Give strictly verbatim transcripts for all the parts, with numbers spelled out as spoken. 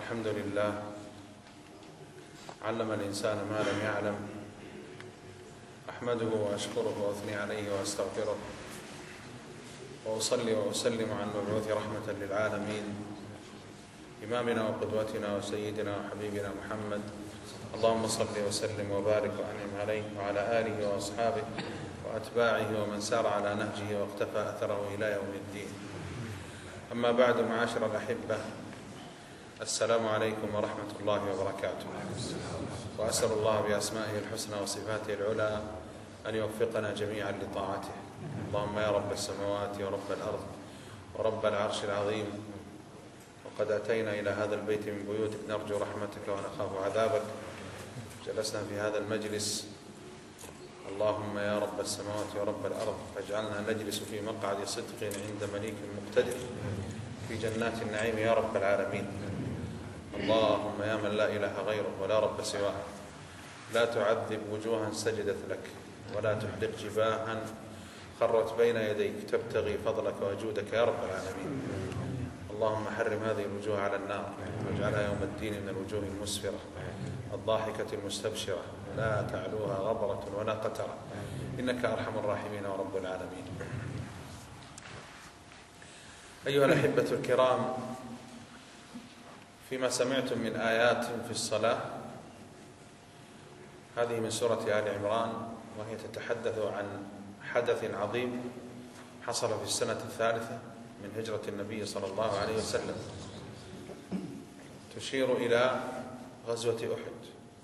الحمد لله علم الإنسان ما لم يعلم. أحمده وأشكره وأثني عليه وأستغفره، وأصلي وأسلم على المبعوث رحمة للعالمين، إمامنا وقدوتنا وسيدنا وحبيبنا محمد. اللهم صل وسلم وبارك وأنعم عليه وعلى آله وأصحابه وأتباعه ومن سار على نهجه واقتفى أثره إلى يوم الدين. أما بعد، معاشر الأحبة، السلام عليكم ورحمة الله وبركاته. وأسأل الله بأسمائه الحسنى وصفاته العلى أن يوفقنا جميعا لطاعته. اللهم يا رب السماوات ورب الأرض ورب العرش العظيم، وقد أتينا إلى هذا البيت من بيوتك نرجو رحمتك ونخاف عذابك. جلسنا في هذا المجلس، اللهم يا رب السماوات ورب الأرض فاجعلنا نجلس في مقعد صدق عند مليك مقتدر في جنات النعيم يا رب العالمين. اللهم يا من لا إله غيره ولا رب سواه، لا تعذب وجوها سجدت لك، ولا تحرق جباها خرت بين يديك تبتغي فضلك وجودك يا رب العالمين. اللهم حرم هذه الوجوه على النار، واجعلها يوم الدين من الوجوه المسفرة الضاحكة المستبشرة، لا تعلوها غبرة ولا قترة، إنك أرحم الراحمين ورب العالمين. أيها الأحبة الكرام، فيما سمعتم من آيات في الصلاة، هذه من سورة آل عمران، وهي تتحدث عن حدث عظيم حصل في السنة الثالثة من هجرة النبي صلى الله عليه وسلم، تشير إلى غزوة أحد.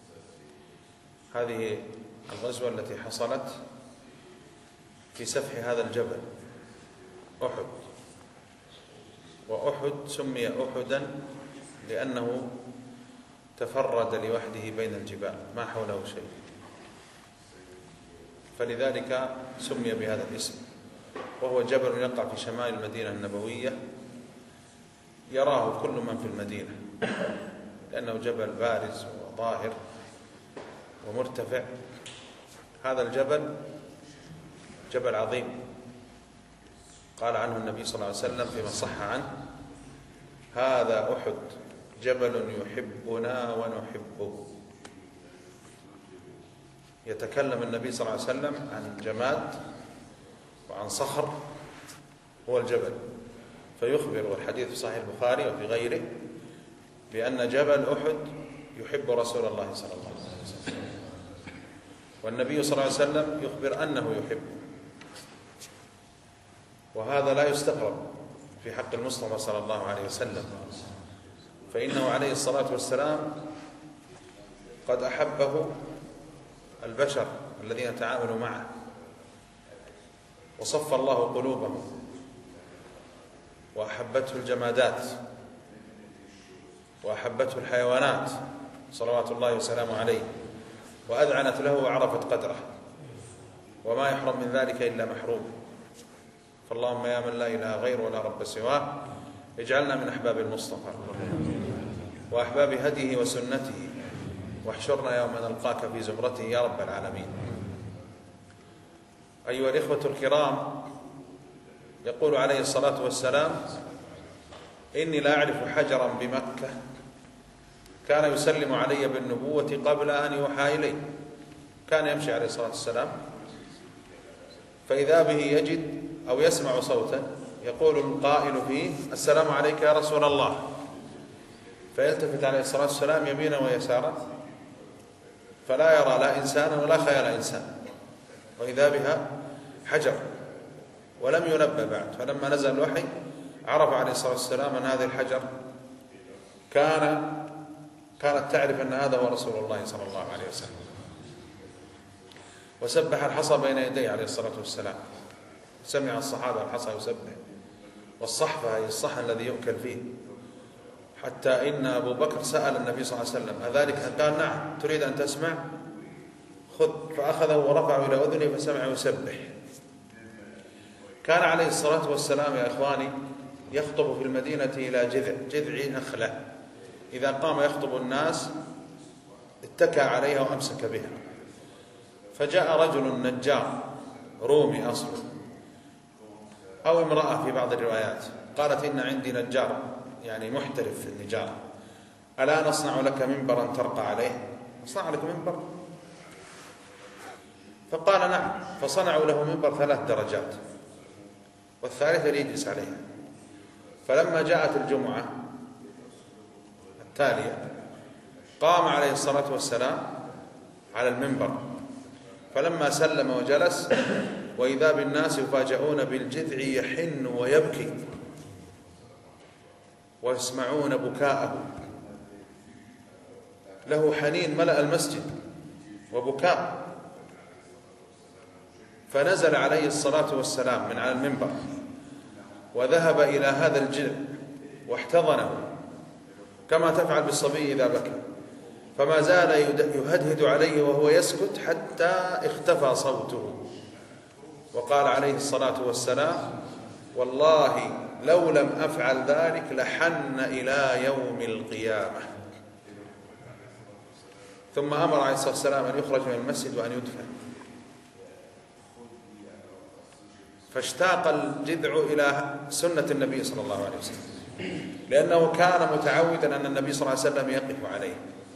هذه الغزوة التي حصلت في سفح هذا الجبل أحد، وأحد سمي أحدا لأنه تفرد لوحده بين الجبال، ما حوله شيء، فلذلك سمي بهذا الاسم. وهو جبل يقع في شمال المدينة النبوية، يراه كل من في المدينة، لأنه جبل بارز وظاهر ومرتفع. هذا الجبل جبل عظيم، قال عنه النبي صلى الله عليه وسلم فيما صح عنه: هذا أحد جبل يحبنا ونحبه. يتكلم النبي صلى الله عليه وسلم عن جماد وعن صخر هو الجبل، فيخبر، والحديث في صحيح البخاري وفي غيره، بأن جبل أحد يحب رسول الله صلى الله عليه وسلم، والنبي صلى الله عليه وسلم يخبر أنه يحبه. وهذا لا يستغرب في حق المصطفى صلى الله عليه وسلم، فإنه عليه الصلاة والسلام قد أحبه البشر الذين تعاملوا معه، وصف الله قلوبهم، وأحبته الجمادات، وأحبته الحيوانات صلوات الله وسلامه عليه، وأذعنت له وعرفت قدره، وما يحرم من ذلك إلا محروم. فاللهم يا من لا إله غيره ولا رب سواه، اجعلنا من أحباب المصطفى وأحباب هديه وسنته، واحشرنا يوم نلقاك في زمرته يا رب العالمين. أيها الإخوة الكرام، يقول عليه الصلاة والسلام: إني لا أعرف حجرا بمكة كان يسلم علي بالنبوة قبل أن يوحى إلي. كان يمشي عليه الصلاة والسلام، فإذا به يجد أو يسمع صوتا يقول القائل فيه: السلام عليك يا رسول الله. فيلتفت عليه الصلاة والسلام يمينا ويسارا، فلا يرى لا إنسانا ولا خيال إنسان، وإذا بها حجر، ولم ينبه بعد. فلما نزل الوحي عرف عليه الصلاة والسلام أن هذه الحجر كان كانت تعرف أن هذا هو رسول الله صلى الله عليه وسلم. وسبح الحصى بين يديه عليه الصلاة والسلام، سمع الصحابة الحصى يسبح، والصحفة هي الصحن الذي يؤكل فيه، حتى إن أبو بكر سأل النبي صلى الله عليه وسلم: أذلك؟ قال: نعم. تريد أن تسمع؟ خذ. فأخذه ورفعه إلى أذنه فسمع يسبح. كان عليه الصلاة والسلام يا إخواني يخطب في المدينة إلى جذع جذع نخلة، إذا قام يخطب الناس اتكى عليها وأمسك بها. فجاء رجل نجار رومي أصله، أو امرأة في بعض الروايات، قالت: إن عندي نجار، يعني محترف في النجارة، ألا نصنع لك منبرا ترقى عليه؟ نصنع لك منبر؟ فقال نعم. فصنعوا له منبر ثلاث درجات، والثالثة ليجلس عليها. فلما جاءت الجمعة التالية قام عليه الصلاة والسلام على المنبر، فلما سلم وجلس وإذا بالناس يفاجؤون بالجذع يحن ويبكي ويسمعون بكاءه، له حنين ملأ المسجد وبكاء. فنزل عليه الصلاة والسلام من على المنبر وذهب إلى هذا الجذع واحتضنه كما تفعل بالصبي إذا بكى، فما زال يهدهد عليه وهو يسكت حتى اختفى صوته. وقال عليه الصلاة والسلام: والله لو لم أفعل ذلك لحن إلى يوم القيامة. ثم أمر عليه الصلاة والسلام أن يخرج من المسجد وأن يدفن. فاشتاق الجذع إلى سنة النبي صلى الله عليه وسلم، لأنه كان متعودا أن النبي صلى الله عليه وسلم يقف عليه.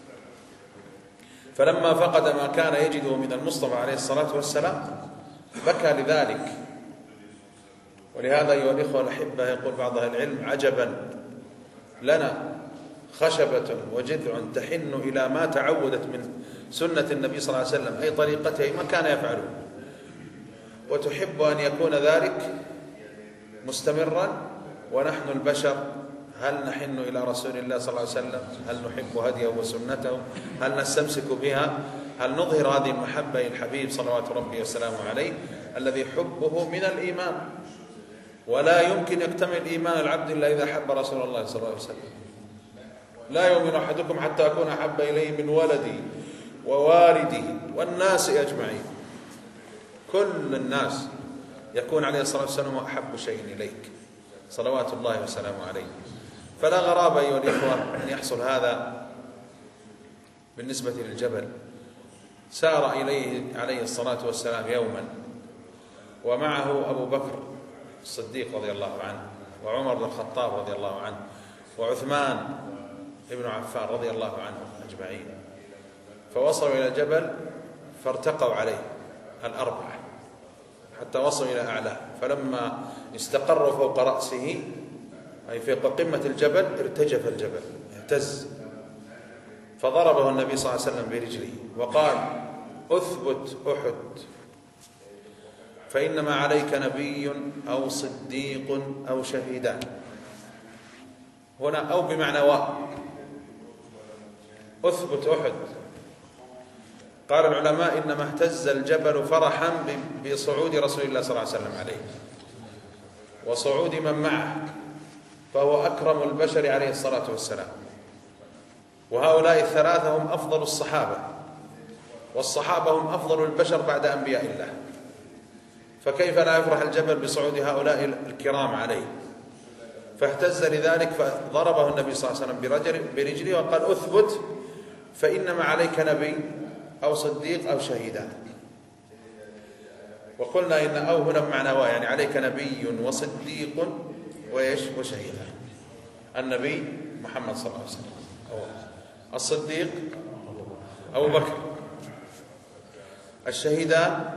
فلما فقد ما كان يجده من المصطفى عليه الصلاة والسلام بكى لذلك. ولهذا أيها الإخوة الأحبة يقول بعض أهل العلم: عجبا لنا خشبة وجذع تحن إلى ما تعودت من سنة النبي صلى الله عليه وسلم، أي طريقته ما كان يفعله، وتحب أن يكون ذلك مستمرا، ونحن البشر هل نحن إلى رسول الله صلى الله عليه وسلم؟ هل نحب هديه وسنته؟ هل نستمسك بها؟ هل نظهر هذه المحبة للحبيب صلوات ربي وسلامه عليه الذي حبه من الإيمان؟ ولا يمكن يكتمل إيمان العبد إلا إذا حب رسول الله صلى الله عليه وسلم. لا يؤمن أحدكم حتى أكون أحب إليه من ولدي ووالدي والناس أجمعين. كل الناس يكون عليه الصلاة والسلام أحب شيء إليك صلوات الله وسلامه عليه. فلا غرابة أيها الإخوة أن يحصل هذا بالنسبة للجبل. سار إليه عليه الصلاة والسلام يوما ومعه أبو بكر الصديق رضي الله عنه، وعمر بن الخطاب رضي الله عنه، وعثمان ابن عفان رضي الله عنه أجمعين. فوصلوا إلى الجبل فارتقوا عليه الأربعة حتى وصلوا إلى أعلاه، فلما استقروا فوق رأسه أي في قمة الجبل ارتجف الجبل اهتز، فضربه النبي صلى الله عليه وسلم برجله وقال: أثبت أحد، فإنما عليك نبي أو صديق أو شهيدان. هنا أو بمعنى و، أثبت أحد. قال العلماء: إنما اهتز الجبل فرحا بصعود رسول الله صلى الله عليه وسلم عليه وصعود من معه، فهو أكرم البشر عليه الصلاة والسلام. وهؤلاء الثلاثة هم أفضل الصحابة، والصحابة هم أفضل البشر بعد أنبياء الله، فكيف لا يفرح الجبل بصعود هؤلاء الكرام عليه؟ فاهتز لذلك، فضربه النبي صلى الله عليه وسلم برجله وقال: أثبت، فإنما عليك نبي أو صديق أو شهيدان. وقلنا إن أو هنا بمعنى و، يعني عليك نبي وصديق وإيش وشهيدان. النبي محمد صلى الله عليه وسلم، الصديق أبو بكر، الشهيدان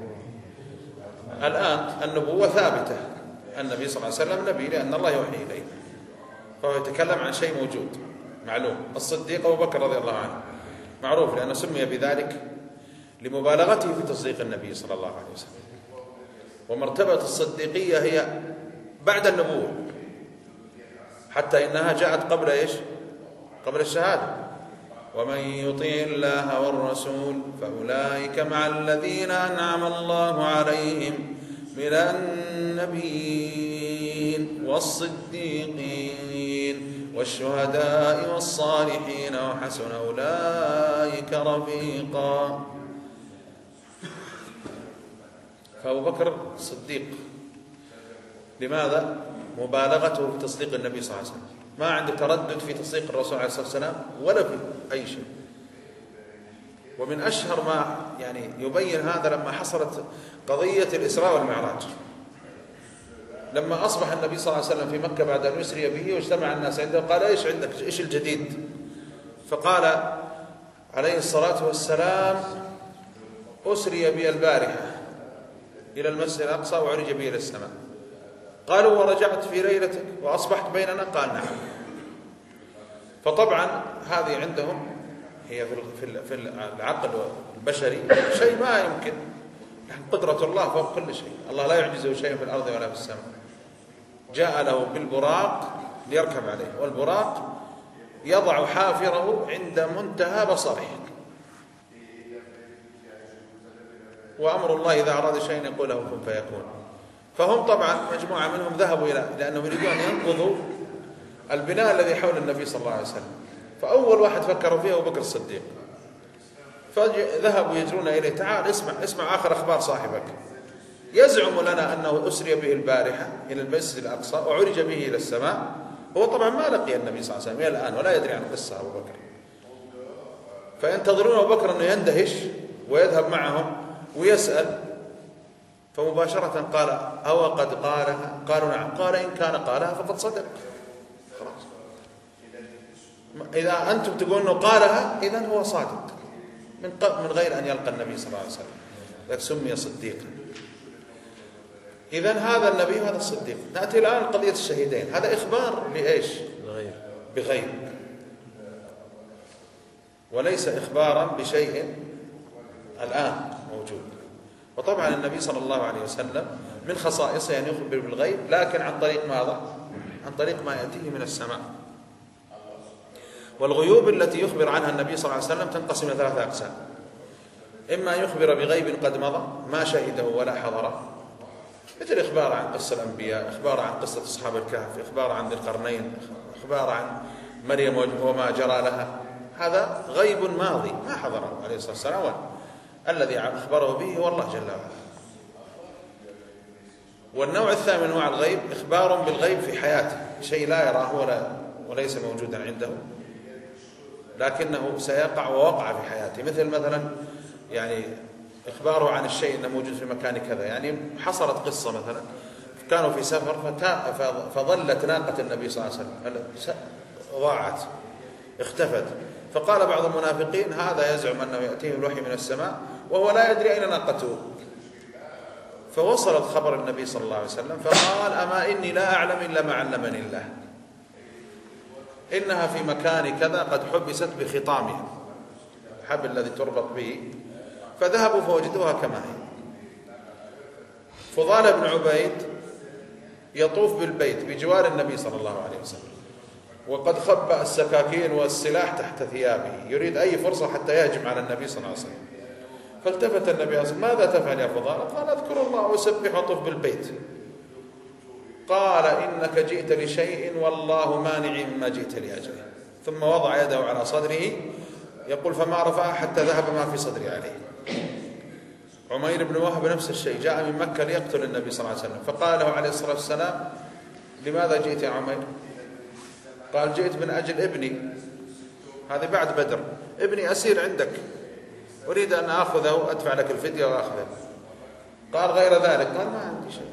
الآن النبوة ثابتة، النبي صلى الله عليه وسلم نبي لأن الله يوحي إليه، فهو يتكلم عن شيء موجود معلوم. الصديق أبو بكر رضي الله عنه معروف لأنه سمي بذلك لمبالغته في تصديق النبي صلى الله عليه وسلم. ومرتبة الصديقية هي بعد النبوة، حتى إنها جاءت قبل إيش؟ قبل الشهادة. ومن يطيع الله والرسول فأولئك مع الذين أنعم الله عليهم من النبيين والصديقين والشهداء والصالحين وحسن أولئك رفيقا. فأبو بكر صديق، لماذا؟ مبالغته في تصديق النبي صلى الله عليه وسلم، ما عنده تردد في تصديق الرسول عليه الصلاة والسلام ولا في أي شيء. ومن أشهر ما يعني يبين هذا لما حصلت قضية الإسراء والمعراج، لما أصبح النبي صلى الله عليه وسلم في مكة بعد أن يسري به واجتمع الناس عنده، قال: إيش عندك؟ إيش الجديد؟ فقال عليه الصلاة والسلام: أسري بي البارحة إلى المسجد الأقصى وعرج بي إلى السماء. قالوا: ورجعت في ليلتك وأصبحت بيننا؟ قال: نعم. فطبعا هذه عندهم هي في العقل البشري شيء ما يمكن، قدرة الله فوق كل شيء، الله لا يعجزه شيء في الأرض ولا في السماء. جاء له بالبراق ليركب عليه، والبراق يضع حافره عند منتهى بصره، وأمر الله إذا أراد شيئا يقول له كن فيكون. فهم طبعا مجموعة منهم ذهبوا إلى لأنهم يريدون أن ينقضوا البناء الذي حول النبي صلى الله عليه وسلم. فأول واحد فكروا فيه أبو بكر الصديق، فذهبوا يجرون إليه: تعال اسمع اسمع آخر أخبار صاحبك، يزعم لنا أنه أسري به البارحة إلى المسجد الأقصى وعرج به إلى السماء. هو طبعا ما لقي النبي صلى الله عليه وسلم إلى الآن ولا يدري عن قصة أبو بكر، فينتظرون أبو بكر أنه يندهش ويذهب معهم ويسأل. فمباشرة قال: أو قد قالها؟ قالوا: نعم. قال: إن كان قالها فقد صدق. خلاص، إذا أنتم تقولون أنه قالها إذن هو صادق من من غير أن يلقى النبي صلى الله عليه وسلم، لذلك سمي صديقا. إذن هذا النبي هذا الصديق. نأتي الآن قضية الشهيدين. هذا إخبار بإيش؟ بغيب، وليس إخبارا بشيء الآن موجود. وطبعا النبي صلى الله عليه وسلم من خصائصه أن يخبر بالغيب، لكن عن طريق ماذا؟ عن طريق ما يأتيه من السماء. والغيوب التي يخبر عنها النبي صلى الله عليه وسلم تنقسم إلى ثلاثة أقسام: إما يخبر بغيب قد مضى ما شهده ولا حضره، مثل إخبار عن قصة الأنبياء، إخبار عن قصة أصحاب الكهف، إخبار عن ذي القرنين، إخبار عن مريم وما جرى لها. هذا غيب ماضي ما حضره عليه الصلاة والسلام، الذي أخبره به هو الله جل وعلا. والنوع الثاني من أنواع الغيب إخبار بالغيب في حياته، شيء لا يراه ولا وليس موجودا عنده لكنه سيقع ووقع في حياته، مثل مثلا يعني إخباره عن الشيء أنه موجود في مكان كذا. يعني حصلت قصة مثلا، كانوا في سفر فظلت ناقة النبي صلى الله عليه وسلم ضاعت اختفت، فقال بعض المنافقين: هذا يزعم أنه يأتيه الوحي من السماء وهو لا يدري أين ناقته. فوصلت خبر النبي صلى الله عليه وسلم فقال: أما إني لا أعلم إلا ما علمني الله، إنها في مكان كذا قد حبست بخطامها، الحبل الذي تربط به. فذهبوا فوجدوها كما هي. فضال بن عبيد يطوف بالبيت بجوار النبي صلى الله عليه وسلم، وقد خبأ السكاكين والسلاح تحت ثيابه، يريد أي فرصة حتى يهجم على النبي صلى الله عليه وسلم. فالتفت النبي صلى الله عليه وسلم: ماذا تفعل يا فضال؟ قال: أذكر الله وأسبح وأطوف بالبيت. قال: إنك جئت لشيء والله مانع مما جئت لأجله. ثم وضع يده على صدره يقول: فما رفع حتى ذهب ما في صدري عليه. عمير بن وهب نفس الشيء، جاء من مكة ليقتل النبي صلى الله عليه وسلم، فقال له عليه الصلاة والسلام: لماذا جئت يا عمير؟ قال: جئت من أجل ابني، هذا بعد بدر، ابني أسير عندك، أريد أن أخذه أدفع لك الفدية وأخذه. قال: غير ذلك؟ قال: ما عندي شيء.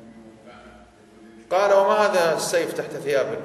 قال: وما هذا السيف تحت ثيابك؟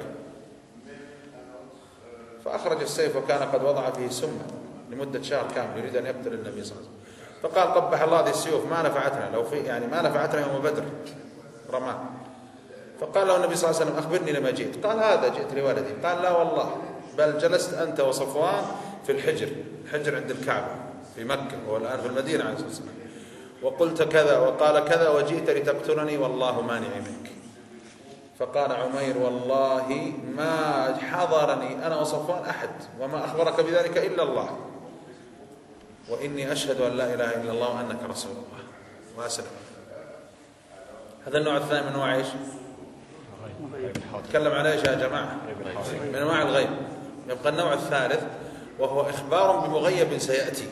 فأخرج السيف وكان قد وضع فيه سما لمدة شهر كامل يريد أن يقتل النبي صلى الله عليه وسلم. فقال: قبح الله هذه السيوف ما نفعتنا، لو في يعني ما نفعتنا يوم بدر، رماه. فقال له النبي صلى الله عليه وسلم: أخبرني لما جئت. قال: هذا جئت لولدي. قال: لا والله، بل جلست أنت وصفوان في الحجر، الحجر عند الكعبة في مكة والآن في المدينة عليه الصلاة والسلام، وقلت كذا وقال كذا وجئت لتقتلني والله مانع منك. فقال عمير: والله ما حضرني أنا وصفوان أحد وما أخبرك بذلك إلا الله، وإني أشهد أن لا إله إلا الله وأنك رسول الله، وأسلم. هذا النوع الثاني من أنواع إيش؟ نتكلم عن إيش يا جماعة؟ من أنواع الغيب. يبقى النوع الثالث وهو إخبار بمغيب سيأتي،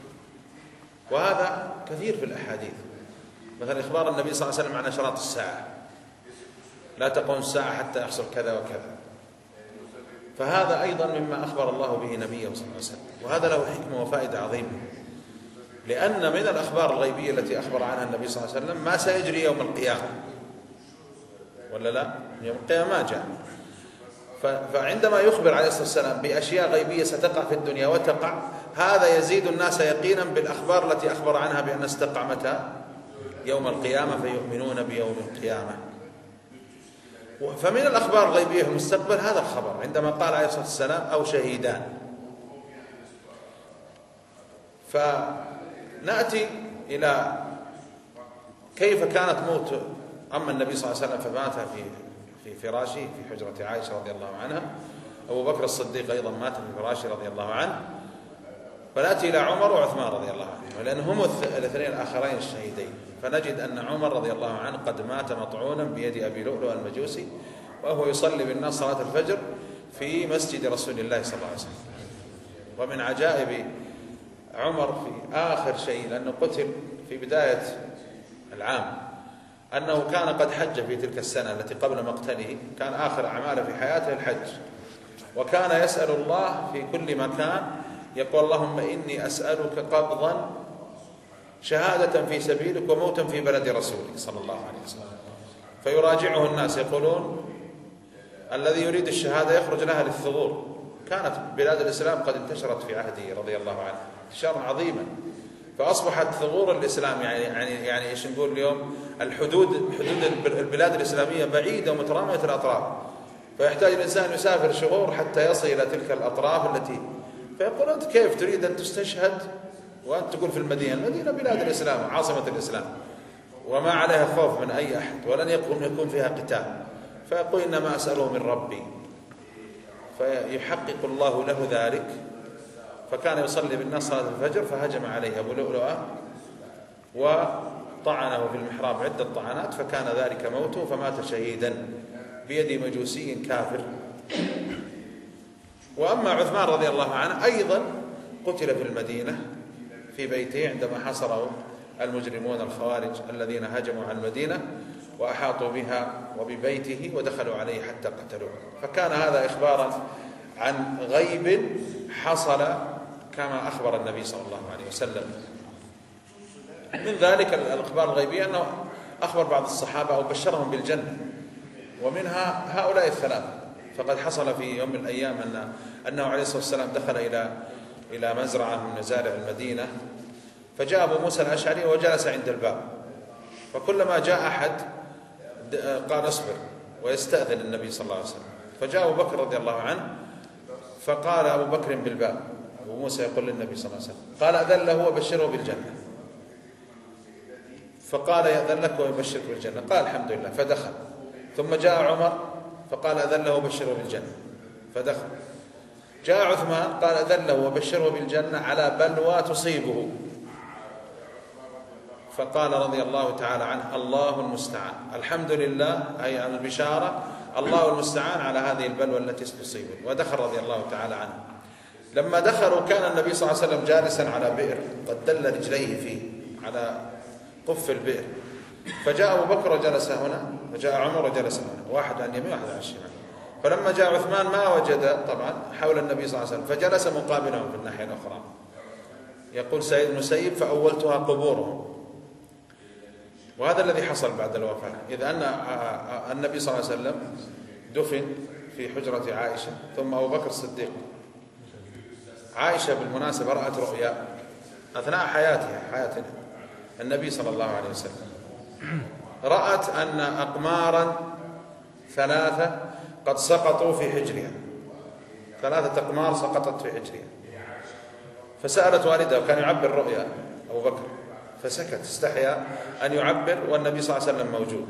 وهذا كثير في الأحاديث، مثلا إخبار النبي صلى الله عليه وسلم عن أشراط الساعة: لا تقوم الساعة حتى يحصل كذا وكذا. فهذا أيضا مما أخبر الله به نبيه صلى الله عليه وسلم، وهذا له حكمة وفائدة عظيمة، لأن من الأخبار الغيبية التي أخبر عنها النبي صلى الله عليه وسلم ما سيجري يوم القيامة، ولا لا؟ يوم القيامة ما جاء. فعندما يخبر عليه الصلاة والسلام بأشياء غيبية ستقع في الدنيا وتقع، هذا يزيد الناس يقينا بالأخبار التي أخبر عنها بأن ستقع متى؟ يوم القيامة، فيؤمنون بيوم القيامة. فمن الأخبار الغيبية في المستقبل هذا الخبر، عندما قال عليه الصلاة والسلام أو شهيدان. فنأتي إلى كيف كانت موت أما النبي صلى الله عليه وسلم فمات في في فراشه في حجرة عائشة رضي الله عنها. أبو بكر الصديق أيضا مات في فراشه رضي الله عنه. فنأتي إلى عمر وعثمان رضي الله عنه، لأن هم الاثنين الآخرين الشهيدين. فنجد أن عمر رضي الله عنه قد مات مطعونا بيد أبي لؤلؤ المجوسي، وهو يصلي بالناس صلاة الفجر في مسجد رسول الله صلى الله عليه وسلم. ومن عجائب عمر في آخر شيء، لأنه قتل في بداية العام، أنه كان قد حج في تلك السنة التي قبل مقتله، كان آخر أعماله في حياته الحج، وكان يسأل الله في كل مكان يقول اللهم إني أسألك قبضا شهادة في سبيلك وموتا في بلد رسولك صلى الله عليه وسلم. فيراجعه الناس يقولون الذي يريد الشهادة يخرج لها للثغور. كانت بلاد الإسلام قد انتشرت في عهده رضي الله عنه انتشارا عظيما، فأصبحت ثغور الإسلام يعني يعني يعني ايش نقول اليوم، الحدود حدود البلاد الإسلامية بعيدة ومترامية الأطراف، فيحتاج الإنسان يسافر شهور حتى يصل إلى تلك الأطراف التي، فيقول أنت كيف تريد أن تستشهد وأنت تقول في المدينة؟ المدينة بلاد الإسلام عاصمة الإسلام وما عليها خوف من أي أحد ولن يكون فيها قتال، فيقول إنما أسأله من ربي، فيحقق الله له ذلك. فكان يصلي بالناس صلاة الفجر، فهجم عليه أبو لؤلؤة وطعنه في المحراب عدة طعنات، فكان ذلك موته، فمات شهيدا بيد مجوسي كافر. وأما عثمان رضي الله عنه أيضا قتل في المدينة في بيته عندما حصره المجرمون الخوارج الذين هجموا على المدينة وأحاطوا بها وببيته ودخلوا عليه حتى قتلوه. فكان هذا إخبارا عن غيب حصل كما أخبر النبي صلى الله عليه وسلم. من ذلك الأخبار الغيبية أنه أخبر بعض الصحابة أو بشرهم بالجنة، ومنها هؤلاء الثلاثة. فقد حصل في يوم من الأيام أن أنه عليه الصلاة والسلام دخل إلى إلى مزرعة من مزارع المدينة، فجاء أبو موسى الأشعري وجلس عند الباب، فكلما جاء أحد قال اصبر ويستأذن النبي صلى الله عليه وسلم. فجاء أبو بكر رضي الله عنه فقال أبو بكر بالباب، أبو موسى يقول للنبي صلى الله عليه وسلم، قال أذن له وبشره بالجنة. فقال يأذن لك ويبشرك بالجنة، قال الحمد لله، فدخل. ثم جاء عمر فقال أذن له وبشره بالجنة، فدخل. جاء عثمان قال أذن له وبشره بالجنة على بلوى تصيبه، فقال رضي الله تعالى عنه الله المستعان، الحمد لله أي عن البشارة، الله المستعان على هذه البلوى التي تصيبه. ودخل رضي الله تعالى عنه. لما دخلوا كان النبي صلى الله عليه وسلم جالسا على بئر قد دل رجليه فيه على قف البئر، فجاء أبو بكر وجلس هنا، وجاء عمر وجلس هنا، واحد عن اليمين واحد عن الشمال. فلما جاء عثمان ما وجد طبعا حول النبي صلى الله عليه وسلم، فجلس مقابلهم في الناحية الأخرى. يقول سيد المسيب فأولتها قبورهم. وهذا الذي حصل بعد الوفاة، إذ أن النبي صلى الله عليه وسلم دفن في حجرة عائشة، ثم أبو بكر الصديق. عائشة بالمناسبة رأت رؤيا أثناء حياتها حياة النبي صلى الله عليه وسلم، رأت أن أقمارا ثلاثة قد سقطوا في حجرها، ثلاثة أقمار سقطت في حجرها. فسألت والدها، وكان يعبر رؤيا أبو بكر، فسكت، استحيا أن يعبر والنبي صلى الله عليه وسلم موجود.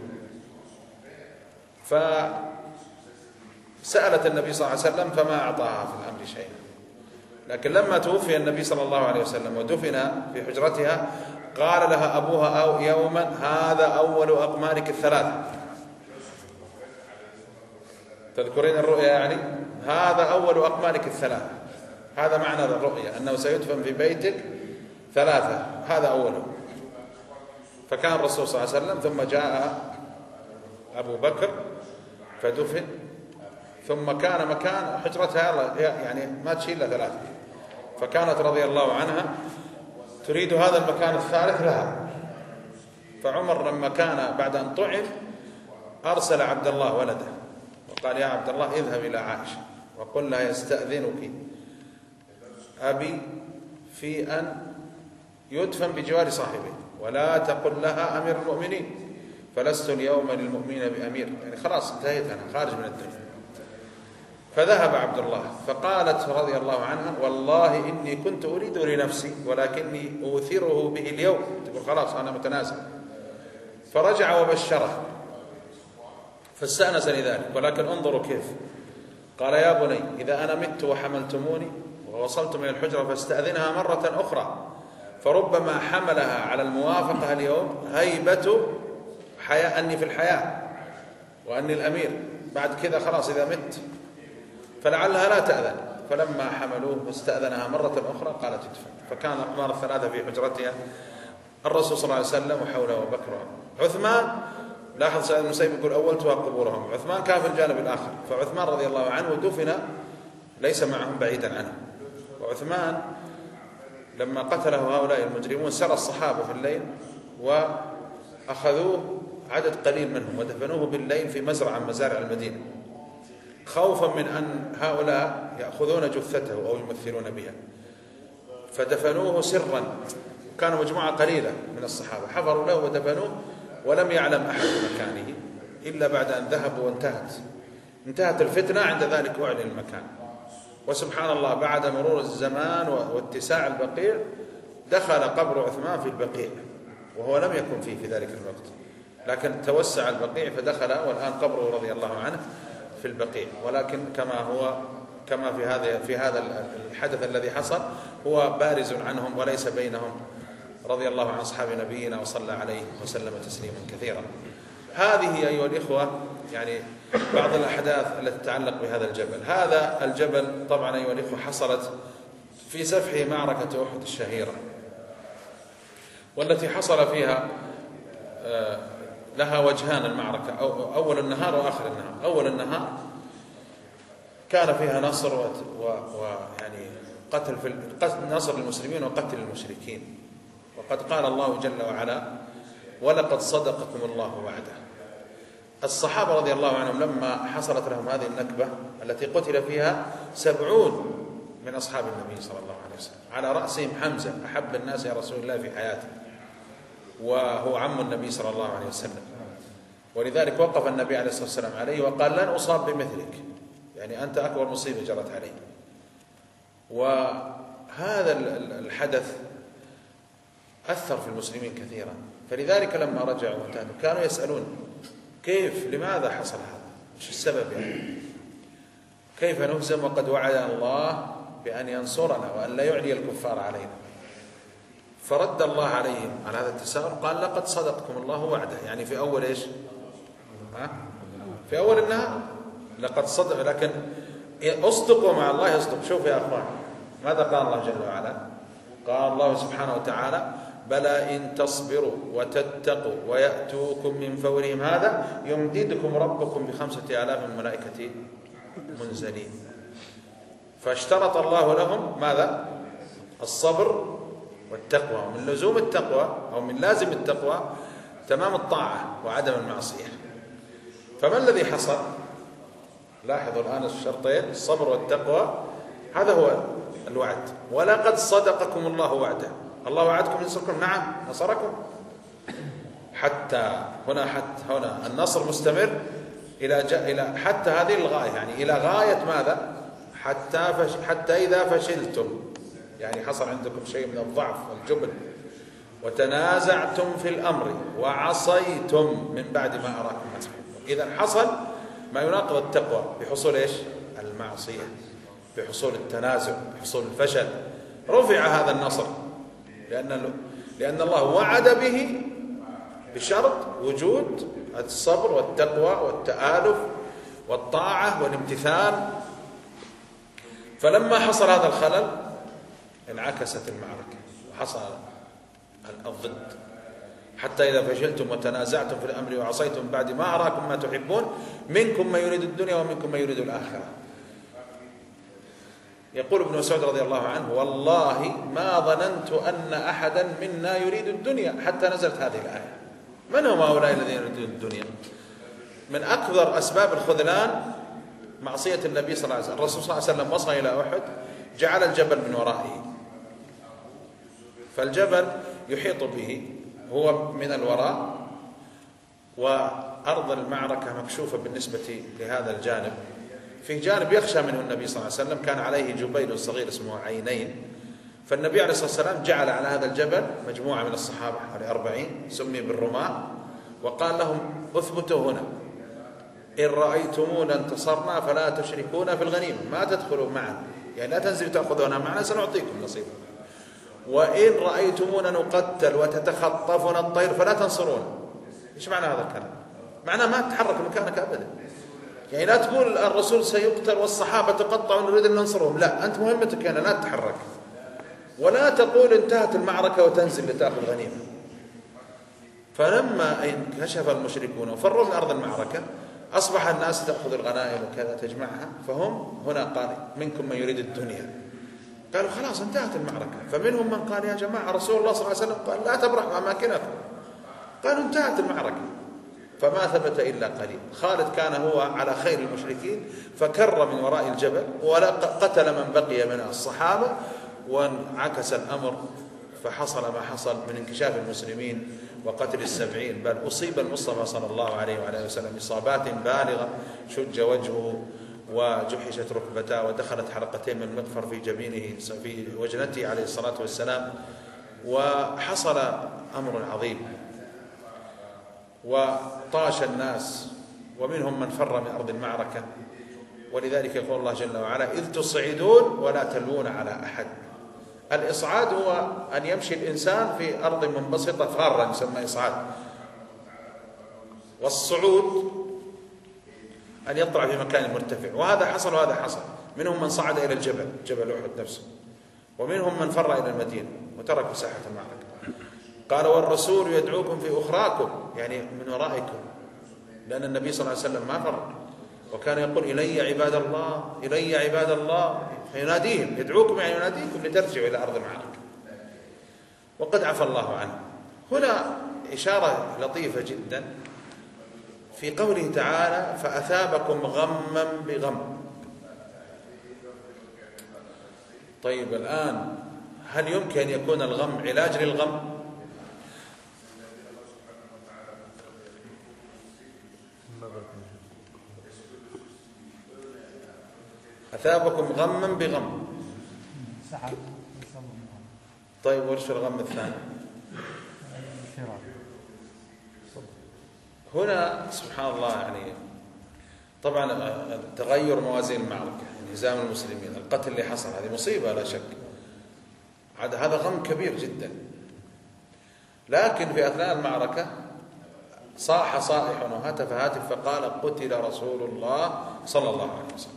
فسألت النبي صلى الله عليه وسلم فما أعطاها في الأمر شيئا. لكن لما توفي النبي صلى الله عليه وسلم ودفن في حجرتها قال لها أبوها أو يوما هذا أول أقمارك الثلاثة. تذكرين الرؤيا يعني؟ هذا أول أقمارك الثلاثة، هذا معنى الرؤيا، أنه سيدفن في بيتك ثلاثة، هذا أوله. فكان الرسول صلى الله عليه وسلم، ثم جاء أبو بكر فدفن، ثم كان مكان حجرتها يعني ما تشيل إلا ثلاثة، فكانت رضي الله عنها تريد هذا المكان الثالث لها. فعمر لما كان بعد أن طعن أرسل عبد الله ولده قال يا عبد الله اذهب إلى عائشة وقل لها يستأذنك أبي في أن يدفن بجوار صاحبه، ولا تقل لها أمير المؤمنين، فلست اليوم للمؤمنين بأمير، يعني خلاص انتهيت أنا خارج من الدنيا. فذهب عبد الله، فقالت رضي الله عنها والله إني كنت أريد لنفسي ولكني أوثره به اليوم، تقول خلاص أنا متنازل. فرجع وبشره فاستأنس لذلك، ولكن انظروا كيف قال يا بني إذا أنا مت وحملتموني ووصلتم إلى الحجرة فاستأذنها مرة أخرى، فربما حملها على الموافقة اليوم هيبة حياة أني في الحياة وأني الأمير، بعد كذا خلاص إذا مت فلعلها لا تأذن. فلما حملوه واستأذنها مرة أخرى قالت ادفن. فكان الأقمار الثلاثة في حجرتها، الرسول صلى الله عليه وسلم وحوله أبو بكر عثمان. لاحظ سعيد بن المسيب يقول أولتها قبورهم، عثمان كان في الجانب الآخر، فعثمان رضي الله عنه دفن ليس معهم بعيدا عنه. وعثمان لما قتله هؤلاء المجرمون سرى الصحابة في الليل وأخذوه عدد قليل منهم ودفنوه بالليل في مزرعة من مزارع المدينة، خوفا من أن هؤلاء يأخذون جثته أو يمثلون بها، فدفنوه سرا. كانوا مجموعة قليلة من الصحابة، حفروا له ودفنوه ولم يعلم أحد مكانه إلا بعد أن ذهبوا وانتهت انتهت الفتنة، عند ذلك أعلن المكان. وسبحان الله بعد مرور الزمان واتساع البقيع دخل قبر عثمان في البقيع، وهو لم يكن فيه في ذلك الوقت، لكن توسع البقيع فدخل، والآن قبره رضي الله عنه في البقيع. ولكن كما هو كما في هذا في هذا الحدث الذي حصل هو بارز عنهم وليس بينهم، رضي الله عن أصحاب نبينا وصلى عليه وسلم تسليما كثيرا. هذه أيها الإخوة يعني بعض الأحداث التي تتعلق بهذا الجبل. هذا الجبل طبعا أيها الإخوة حصلت في سفحه معركة أحد الشهيرة، والتي حصل فيها لها وجهان المعركة، أو أول النهار وآخر النهار. أول النهار كان فيها نصر ويعني قتل في نصر للمسلمين وقتل المشركين، وقد قال الله جل وعلا ولقد صدقكم الله وعده. الصحابة رضي الله عنهم لما حصلت لهم هذه النكبة التي قتل فيها سبعون من أصحاب النبي صلى الله عليه وسلم، على رأسهم حمزة أحب الناس إلى رسول الله في حياته، وهو عم النبي صلى الله عليه وسلم، ولذلك وقف النبي عليه الصلاة والسلام عليه وقال لن أصاب بمثلك، يعني أنت أكبر مصيبة جرت علي. وهذا الحدث أثر في المسلمين كثيرا، فلذلك لما رجعوا وانتهوا كانوا يسألون كيف لماذا حصل هذا، ايش السبب يعني، كيف نهزم وقد وعدنا الله بأن ينصرنا وأن لا يعلي الكفار علينا. فرد الله عليهم على هذا التساؤل قال لقد صدقكم الله وعده، يعني في أول إيش ها؟ في أول النهار لقد صدق، لكن أصدقوا مع الله يصدق. شوف يا أخوان ماذا قال الله جل وعلا، قال الله سبحانه وتعالى بلى إن تصبروا وتتقوا ويأتوكم من فورهم هذا يمددكم ربكم بخمسة آلاف من ملائكة منزلين. فاشترط الله لهم ماذا؟ الصبر والتقوى. من لزوم التقوى أو من لازم التقوى تمام الطاعة وعدم المعصية. فما الذي حصل؟ لاحظوا الآن الشرطين الصبر والتقوى، هذا هو الوعد. ولقد صدقكم الله وعده، الله وعدكم ينصركم، نعم نصركم، حتى هنا حتى هنا النصر مستمر إلى إلى حتى هذه الغاية، يعني إلى غاية ماذا؟ حتى فش حتى إذا فشلتم، يعني حصل عندكم شيء من الضعف والجبن وتنازعتم في الأمر وعصيتم من بعد ما أراكم ما تحبون. إذا حصل ما يناقض التقوى بحصول إيش؟ المعصية، بحصول التنازع، بحصول الفشل. رفع هذا النصر لأن لأن الله وعد به بشرط وجود الصبر والتقوى والتآلف والطاعة والامتثال. فلما حصل هذا الخلل انعكست المعركة وحصل الضد، حتى إذا فشلتم وتنازعتم في الأمر وعصيتم بعد ما أراكم ما تحبون منكم من يريد الدنيا ومنكم من يريد الآخرة. يقول ابن مسعود رضي الله عنه والله ما ظننت أن أحدا منا يريد الدنيا حتى نزلت هذه الآية. من هم هؤلاء الذين يريدون الدنيا؟ من أكثر أسباب الخذلان معصية النبي صلى الله عليه وسلم. الرسول صلى الله عليه وسلم وصل إلى أحد جعل الجبل من ورائه، فالجبل يحيط به، هو من الوراء، وأرض المعركة مكشوفة بالنسبة لهذا الجانب. في جانب يخشى منه النبي صلى الله عليه وسلم، كان عليه جبيل صغير اسمه عينين، فالنبي عليه الصلاة والسلام جعل على هذا الجبل مجموعة من الصحابة حوالي أربعين سمي بالرماة، وقال لهم اثبتوا هنا، إن رأيتمونا انتصرنا فلا تشركونا في الغنيمة، ما تدخلوا معنا، يعني لا تنزلوا تأخذونها معنا، سنعطيكم نصيبا. وإن رأيتمونا نقتل وتتخطفنا الطير فلا تنصرونا. إيش معنى هذا الكلام؟ معناه ما تتحرك مكانك أبدا، يعني لا تقول الرسول سيقتل والصحابة تقطعوا ونريد أن ننصرهم، لا، أنت مهمتك هنا لا تتحرك، ولا تقول انتهت المعركة وتنزل لتأخذ غنيمة. فلما انكشف المشركون وفروا من أرض المعركة أصبح الناس تأخذ الغنائم وكذا تجمعها، فهم هنا قال منكم من يريد الدنيا، قالوا خلاص انتهت المعركة. فمنهم من قال يا جماعة رسول الله صلى الله عليه وسلم قال لا تبرحوا أماكنكم، قالوا انتهت المعركة، فما ثبت إلا قليل. خالد كان هو على خير المشركين فكر من وراء الجبل وقتل من بقي من الصحابة، وانعكس الأمر فحصل ما حصل من انكشاف المسلمين وقتل السبعين، بل أصيب المصطفى صلى الله عليه وعلى وسلم إصابات بالغة، شج وجهه وجحشت ركبتاه ودخلت حلقتين من المغفر في جبينه في وجنته عليه الصلاة والسلام، وحصل أمر عظيم وطاش الناس ومنهم من فر من أرض المعركة. ولذلك يقول الله جل وعلا إذ تصعدون ولا تلوون على أحد. الإصعاد هو أن يمشي الإنسان في أرض منبسطة فارة يسمى إصعاد، والصعود أن يطلع في مكان مرتفع، وهذا حصل وهذا حصل. منهم من صعد إلى الجبل جبل أحد نفسه، ومنهم من فر إلى المدينة وتركوا ساحة المعركة. قال والرسول يدعوكم في أخراكم، يعني من ورائكم، لأن النبي صلى الله عليه وسلم ما فر، وكان يقول إلي عباد الله إلي عباد الله، فيناديهم، يدعوكم يعني يناديكم لترجعوا إلى أرض المعركة، وقد عفى الله عنه. هنا إشارة لطيفة جدا في قوله تعالى فأثابكم غما بغم. طيب الآن هل يمكن أن يكون الغم علاج للغم؟ أثابكم غما بغم. طيب وش الغم الثاني؟ هنا سبحان الله، يعني طبعا تغير موازين المعركة، انهزام المسلمين، القتل اللي حصل، هذه مصيبة لا شك، هذا غم كبير جدا. لكن في أثناء المعركة صاح صائح وهتف هاتف فقال قتل رسول الله صلى الله عليه وسلم.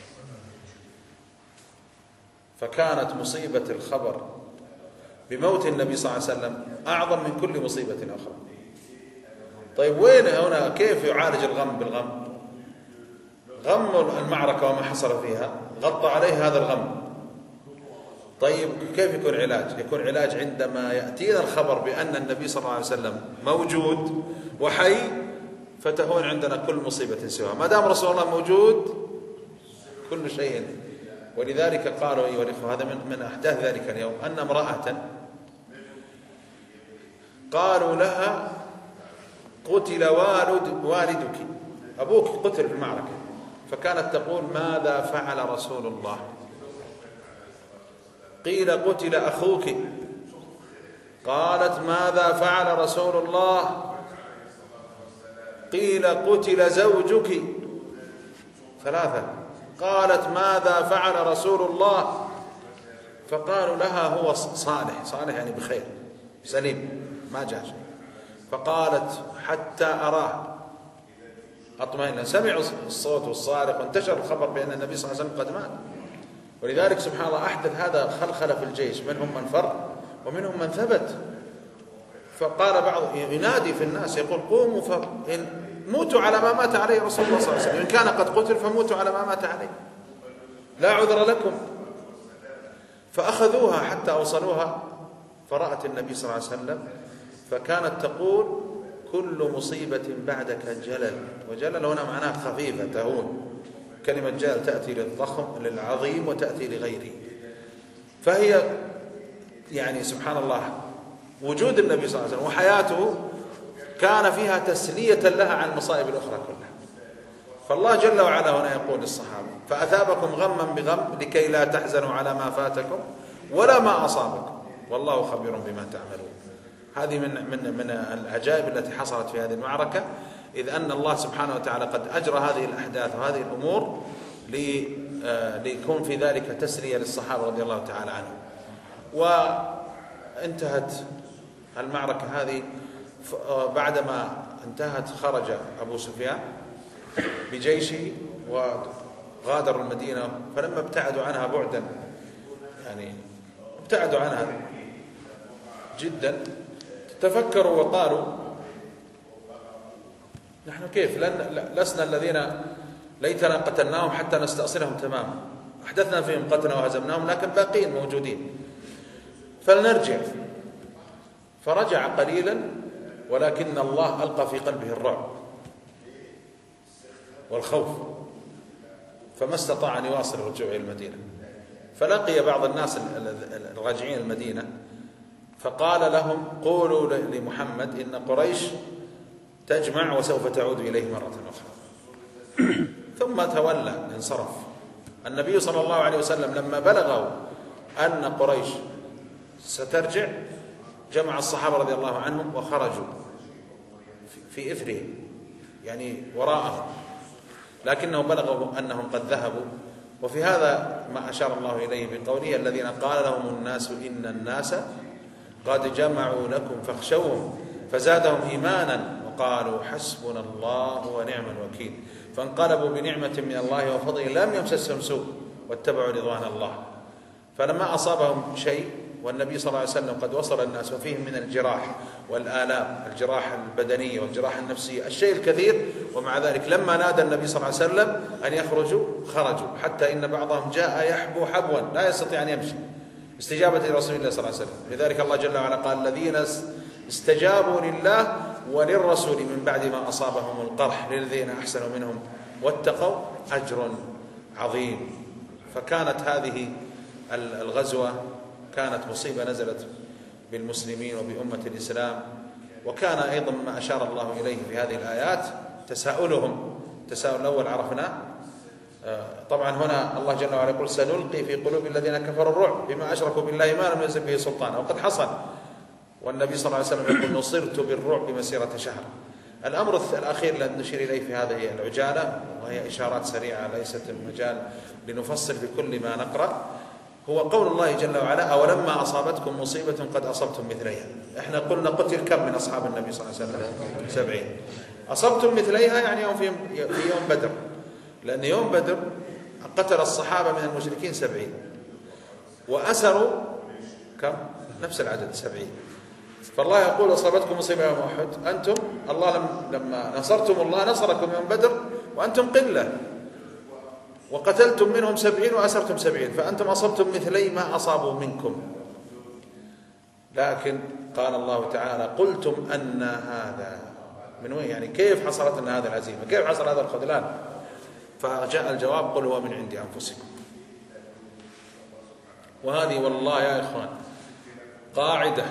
فكانت مصيبة الخبر بموت النبي صلى الله عليه وسلم أعظم من كل مصيبة أخرى. طيب وين هنا كيف يعالج الغم بالغم؟ غم المعركة وما حصل فيها غطى عليه هذا الغم. طيب كيف يكون علاج؟ يكون علاج عندما يأتينا الخبر بأن النبي صلى الله عليه وسلم موجود وحي، فتهون عندنا كل مصيبة سواها. ما دام رسول الله موجود كل شيء. ولذلك قالوا أيها الإخوة، هذا من, من أحداث ذلك اليوم، أن امرأة قالوا لها قتل والد والدك، أبوك قتل في المعركة، فكانت تقول ماذا فعل رسول الله؟ قيل قتل أخوك، قالت ماذا فعل رسول الله؟ قيل قتل زوجك، ثلاثة. قالت ماذا فعل رسول الله؟ فقالوا لها هو صالح، صالح يعني بخير سليم ما جاء شيء. فقالت حتى أراه أطمئن. سمعوا الصوت والصارخ وانتشر الخبر بأن النبي صلى الله عليه وسلم قد مات. ولذلك سبحان الله أحدث هذا خلخلة في الجيش، منهم من فر ومنهم من ثبت. فقال بعض ينادي في الناس يقول قوموا فإن موتوا على ما مات عليه رسول الله صلى الله عليه وسلم، إن كان قد قتل فموتوا على ما مات عليه، لا عذر لكم. فأخذوها حتى أوصلوها فرأت النبي صلى الله عليه وسلم، فكانت تقول كل مصيبة بعدك جلل، وجلل هنا معناه خفيفة تهون، كلمة جلل تأتي للضخم للعظيم وتأتي لغيره، فهي يعني سبحان الله وجود النبي صلى الله عليه وسلم وحياته كان فيها تسلية لها عن المصائب الأخرى كلها. فالله جل وعلا هنا يقول للصحابة: فأثابكم غما بغم لكي لا تحزنوا على ما فاتكم ولا ما أصابكم والله خبير بما تعملون. هذه من من من العجائب التي حصلت في هذه المعركة، إذ أن الله سبحانه وتعالى قد أجرى هذه الأحداث وهذه الأمور ليكون في ذلك تسلية للصحابة رضي الله تعالى عنهم. وانتهت المعركة هذه بعدما انتهت خرج أبو سفيان بجيشه وغادروا المدينة، فلما ابتعدوا عنها بعدا يعني ابتعدوا عنها جدا تفكروا وقالوا: نحن كيف لسنا الذين ليتنا قتلناهم حتى نستأصلهم تماما، أحدثنا فيهم قتلنا وهزمناهم لكن باقين موجودين، فلنرجع. فرجع قليلا ولكن الله ألقى في قلبه الرعب والخوف، فما استطاع أن يواصل الرجوع إلى المدينة. فلقي بعض الناس الراجعين المدينة فقال لهم: قولوا لمحمد إن قريش تجمع وسوف تعود إليه مرة أخرى. ثم تولى انصرف. النبي صلى الله عليه وسلم لما بلغوا أن قريش سترجع جمع الصحابة رضي الله عنهم وخرجوا في إثرهم يعني وراءهم، لكنه بلغوا أنهم قد ذهبوا. وفي هذا ما أشار الله إليه بقوله: الذين قال لهم الناس إن الناس قد جمعوا لكم فاخشوهم فزادهم إيمانا وقالوا حسبنا الله ونعم الوكيل فانقلبوا بنعمة من الله وفضل لم يمسسهم سوء واتبعوا رضوان الله. فلما أصابهم شيء والنبي صلى الله عليه وسلم قد وصل الناس وفيهم من الجراح والآلام، الجراح البدنية والجراح النفسية، الشيء الكثير، ومع ذلك لما نادى النبي صلى الله عليه وسلم أن يخرجوا خرجوا، حتى إن بعضهم جاء يحبو حبوا لا يستطيع أن يمشي استجابة لرسول الله صلى الله عليه وسلم. لذلك الله جل وعلا قال: الذين استجابوا لله وللرسول من بعد ما أصابهم القرح للذين أحسنوا منهم واتقوا أجر عظيم. فكانت هذه الغزوة كانت مصيبة نزلت بالمسلمين وبأمة الإسلام. وكان أيضا ما أشار الله إليه في هذه الآيات تساؤلهم. التساؤل الأول عرفناه، طبعا هنا الله جل وعلا يقول: سنلقي في قلوب الذين كفروا الرعب بما أشركوا بالله ما لم ينزل به سلطانا، وقد حصل. والنبي صلى الله عليه وسلم يقول: نصرت بالرعب مسيرة شهر. الأمر الأخير الذي نشير إليه في هذه العجالة، وهي إشارات سريعة ليست المجال لنفصل في كل ما نقرأ، هو قول الله جل وعلا: أولما أصابتكم مصيبة قد أصبتم مثليها. إحنا قلنا قتل كم من أصحاب النبي صلى الله عليه وسلم؟ سبعين. أصبتم مثليها يعني يوم في يوم بدر، لأن يوم بدر قتل الصحابة من المشركين سبعين وأسروا كم؟ نفس العدد سبعين. فالله يقول: أصابتكم مصيبة يوم أحد أنتم الله لما نصرتم الله نصركم يوم بدر وأنتم قلة وقتلتم منهم سبعين وأسرتم سبعين، فأنتم أصبتم مثلي ما أصابوا منكم. لكن قال الله تعالى: قلتم أن هذا من وين؟ يعني كيف حصلت لنا هذه الهزيمة؟ كيف حصل هذا الخذلان؟ فجاء الجواب: قل هو من عند أنفسكم. وهذه والله يا إخوان قاعدة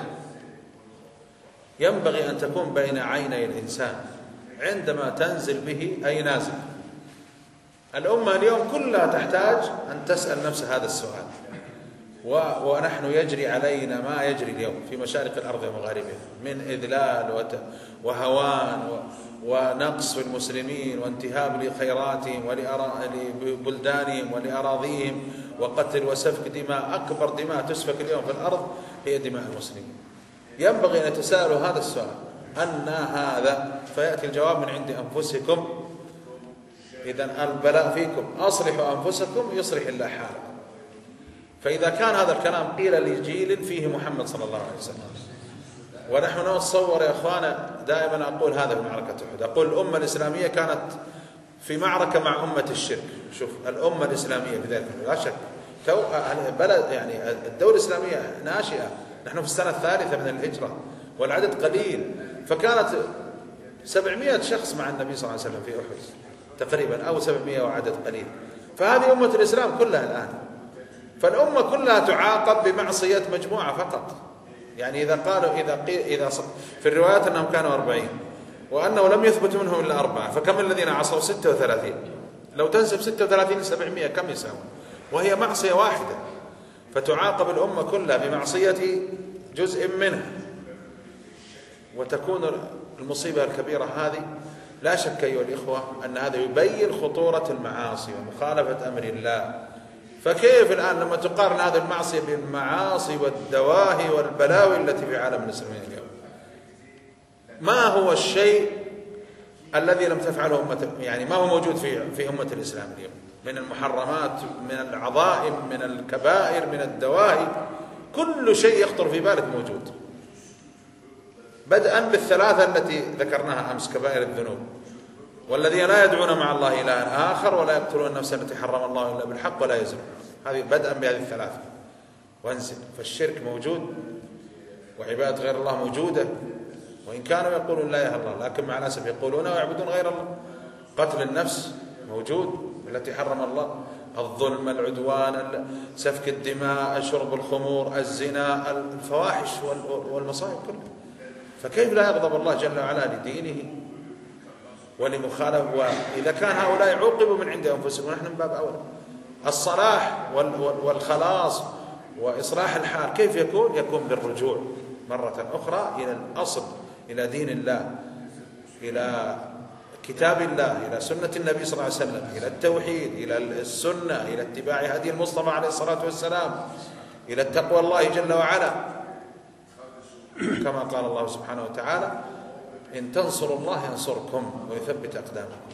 ينبغي أن تكون بين عيني الإنسان عندما تنزل به أي نازل. الأمة اليوم كلها تحتاج أن تسأل نفسها هذا السؤال، ونحن يجري علينا ما يجري اليوم في مشارق الأرض ومغاربها من إذلال وهوان ونقص في المسلمين وانتهاب لخيراتهم ولبلدانهم ولأراضيهم وقتل وسفك دماء. أكبر دماء تسفك اليوم في الأرض هي دماء المسلمين. ينبغي أن يتساءلوا هذا السؤال: أن هذا؟ فيأتي الجواب: من عند أنفسكم. إذن البلاء فيكم، أصلحوا أنفسكم يصلح الله حالكم. فإذا كان هذا الكلام قيل لجيل فيه محمد صلى الله عليه وسلم، ونحن نتصور يا أخوانا دائما أقول هذا في معركة أحد، أقول الأمة الإسلامية كانت في معركة مع أمة الشرك. شوف الأمة الإسلامية في ذلك لا شك بلد يعني الدولة الإسلامية ناشئة، نحن في السنة الثالثة من الهجرة والعدد قليل، فكانت سبعمائة شخص مع النبي صلى الله عليه وسلم في أحد تقريبا، أو سبعمائة وعدد قليل. فهذه أمة الإسلام كلها الآن، فالأمة كلها تعاقب بمعصية مجموعة فقط. يعني إذا قالوا إذا قيل إذا في الروايات أنهم كانوا أربعين وأنه لم يثبت منهم إلا أربعة، فكم الذين عصوا؟ ستة وثلاثين. لو تنسب ستة وثلاثين لسبعمائة كم يساوي؟ وهي معصية واحدة، فتعاقب الأمة كلها بمعصية جزء منها، وتكون المصيبة الكبيرة هذه. لا شك أيها الإخوة أن هذا يبين خطورة المعاصي ومخالفة أمر الله. فكيف الآن لما تقارن هذه المعصية بالمعاصي والدواهي والبلاوي التي في عالم المسلمين اليوم؟ ما هو الشيء الذي لم تفعله أمة، يعني ما هو موجود في في أمة الإسلام اليوم من المحرمات، من العظائم، من الكبائر، من الدواهي؟ كل شيء يخطر في بالك موجود، بدءا بالثلاثة التي ذكرناها أمس: كبائر الذنوب، والذين لا يدعون مع الله إلها آخر، ولا يقتلون النفس التي حرم الله إلا بالحق، ولا يزنون. هذه بدءا بهذه الثلاثة وانزل. فالشرك موجود، وعبادة غير الله موجودة، وإن كانوا يقولون لا إله إلا الله لكن مع الأسف يقولون ويعبدون غير الله. قتل النفس موجود التي حرم الله، الظلم، العدوان، سفك الدماء، شرب الخمور، الزنا، الفواحش والمصائب كلها. فكيف لا يغضب الله جل وعلا لدينه ولمخالف؟ وإذا كان هؤلاء عوقبوا من عند أنفسهم ونحن من باب أولى. الصلاح والخلاص وإصلاح الحال كيف يكون؟ يكون بالرجوع مرة أخرى إلى الأصل، إلى دين الله، إلى كتاب الله، إلى سنة النبي صلى الله عليه وسلم، إلى التوحيد، إلى السنة، إلى اتباع هدي المصطفى عليه الصلاة والسلام، إلى التقوى الله جل وعلا، كما قال الله سبحانه وتعالى: إن تنصروا الله ينصركم ويثبت أقدامكم.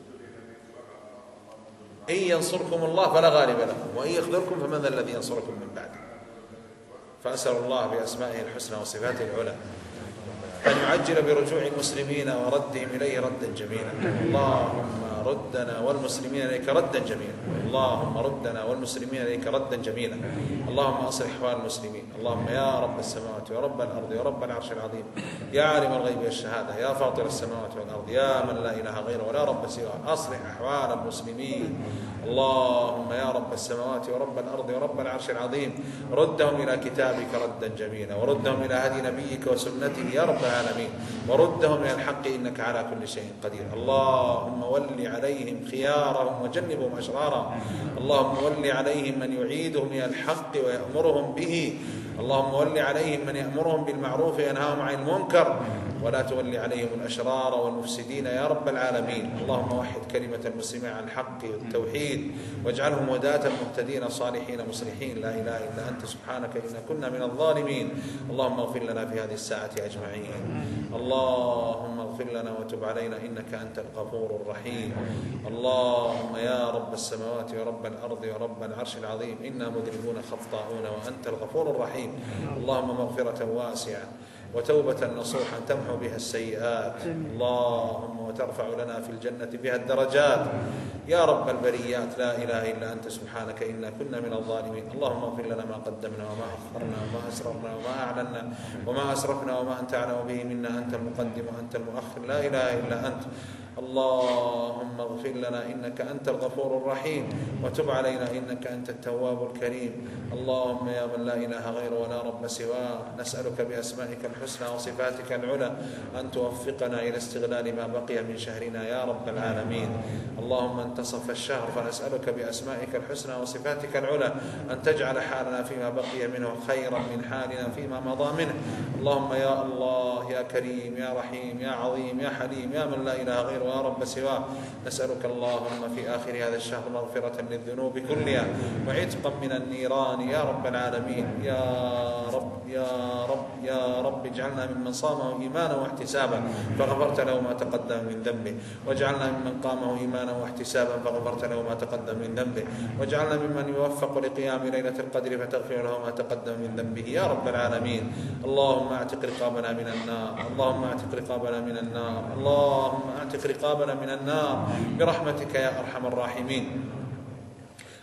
إن ينصركم الله فلا غالب لكم، وإن يخذلكم فمن ذا الذي ينصركم من بعده. فأسأل الله بأسمائه الحسنى وصفاته العلى أن يعجل برجوع المسلمين وردهم إليه ردا جميلا. اللهم ردنا والمسلمين إليك ردا جميلا. اللهم ردنا والمسلمين إليك ردا جميلا. اللهم أصلح أحوال المسلمين. اللهم يا رب السماوات ورب الأرض ورب العرش العظيم، يا عالم الغيب والشهادة، يا فاطر السماوات والأرض، يا من لا إله غيره ولا رب سواه، أصلح أحوال المسلمين. اللهم يا رب السماوات ورب الأرض ورب العرش العظيم، ردهم إلى كتابك ردا جميلا، وردهم إلى هدي نبيك وسنته يا رب العالمين، وردهم إلى الحق إنك على كل شيء قدير. اللهم ول عليهم خيارهم وجنبهم أشرارهم. اللهم ول عليهم من يعيدهم إلى الحق ويأمرهم به. اللهم ول عليهم من يأمرهم بالمعروف وينهاهم عن المنكر، ولا تولي عليهم الأشرار والمفسدين يا رب العالمين. اللهم وحد كلمة المسلمين على الحق والتوحيد، واجعلهم هداة مهتدين صالحين مصلحين. لا إله إلا أنت سبحانك إنا كنا من الظالمين. اللهم اغفر لنا في هذه الساعة أجمعين. اللهم اغفر لنا وتب علينا إنك أنت الغفور الرحيم. اللهم يا رب السماوات ورب الأرض ورب العرش العظيم، إنا مذنبون خطاؤون وأنت الغفور الرحيم. اللهم مغفرة واسعة وتوبة نصوحا تمحو بها السيئات. اللهم وترفع لنا في الجنة بها الدرجات يا رب البريات. لا إله إلا أنت سبحانك إنا كنا من الظالمين. اللهم اغفر لنا ما قدمنا وما أخرنا وما أسررنا وما أعلنا وما أسرفنا وما أنت أعلم به منا. أنت المقدم وأنت المؤخر، لا إله إلا أنت. اللهم اغفر لنا إنك أنت الغفور الرحيم، وتب علينا إنك أنت التواب الكريم. اللهم يا من لا إله غيره ولا رب سواه، نسألك بأسمائك الحسنى وصفاتك العلى أن توفقنا إلى استغلال ما بقي من شهرنا يا رب العالمين. اللهم انتصف الشهر، فنسألك بأسمائك الحسنى وصفاتك العلى أن تجعل حالنا فيما بقي منه خيرا من حالنا فيما مضى منه. اللهم يا الله يا كريم يا رحيم يا عظيم يا حليم يا من لا إله غيره ولا رب سواه، نسألك اللهم في آخر هذا الشهر مغفرة للذنوب كلها وعتقا من النيران يا رب العالمين. يا رب يا رب يا رب اجعلنا ممن صامه إيمانا واحتسابا فغفرت له ما تقدم من ذنبه، واجعلنا ممن قامه إيمانا واحتسابا فغفرت له ما تقدم من ذنبه، واجعلنا ممن يوفق لقيام ليلة القدر فتغفر له ما تقدم من ذنبه يا رب العالمين. اللهم اعتق رقابنا من النار. اللهم اعتق رقابنا من النار. اللهم اعتق رقابنا من النار برحمتك يا أرحم الراحمين.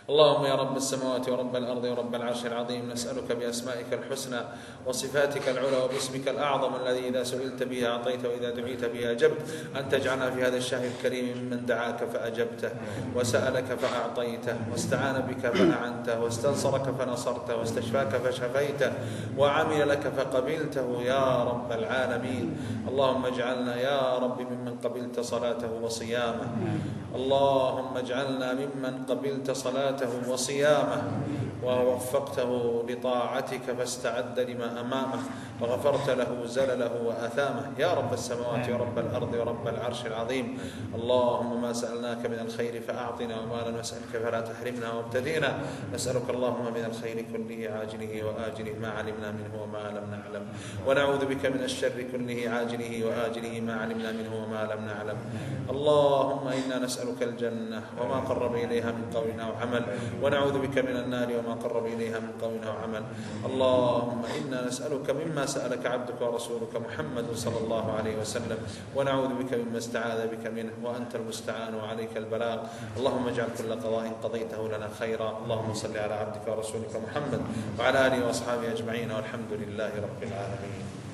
اللهم يا رب السماوات ورب الأرض ورب العرش العظيم، نسألك بأسمائك الحسنى وصفاتك العلى وباسمك الأعظم الذي إذا سئلت به أعطيت وإذا دعيت به أجبت، أن تجعلنا في هذا الشهر الكريم ممن دعاك فأجبته، وسألك فأعطيته، واستعان بك فأعنته، واستنصرك فنصرته، واستشفاك فشفيته، وعمل لك فقبلته يا رب العالمين. اللهم اجعلنا يا رب ممن قبلت صلاته وصيامه، اللهم اجعلنا ممن قبلت صلاته وصيامه ووفقته لطاعتك فاستعد لما أمامه وغفرت له زلله وآثامه يا رب السماوات ورب الأرض ورب العرش العظيم. اللهم ما سألناك من الخير فأعطنا، وما لم نسألك فلا تحرمنا وابتدينا. نسألك اللهم من الخير كله عاجله وآجله ما علمنا منه وما لم نعلم، ونعوذ بك من الشر كله عاجله وآجله ما علمنا منه وما لم نعلم. اللهم إنا نسألك الجنة وما قرب إليها من قول أو عمل، ونعوذ بك من النار وما قرب إليها من قول أو عمل. اللهم إنا نسألك مما سألك عبدك ورسولك محمد صلى الله عليه وسلم، ونعوذ بك مما استعاذ بك منه، وأنت المستعان وعليك البلاغ. اللهم اجعل كل قضاء قضيته لنا خيرا. اللهم صل على عبدك ورسولك محمد وعلى آله وأصحابه أجمعين، والحمد لله رب العالمين.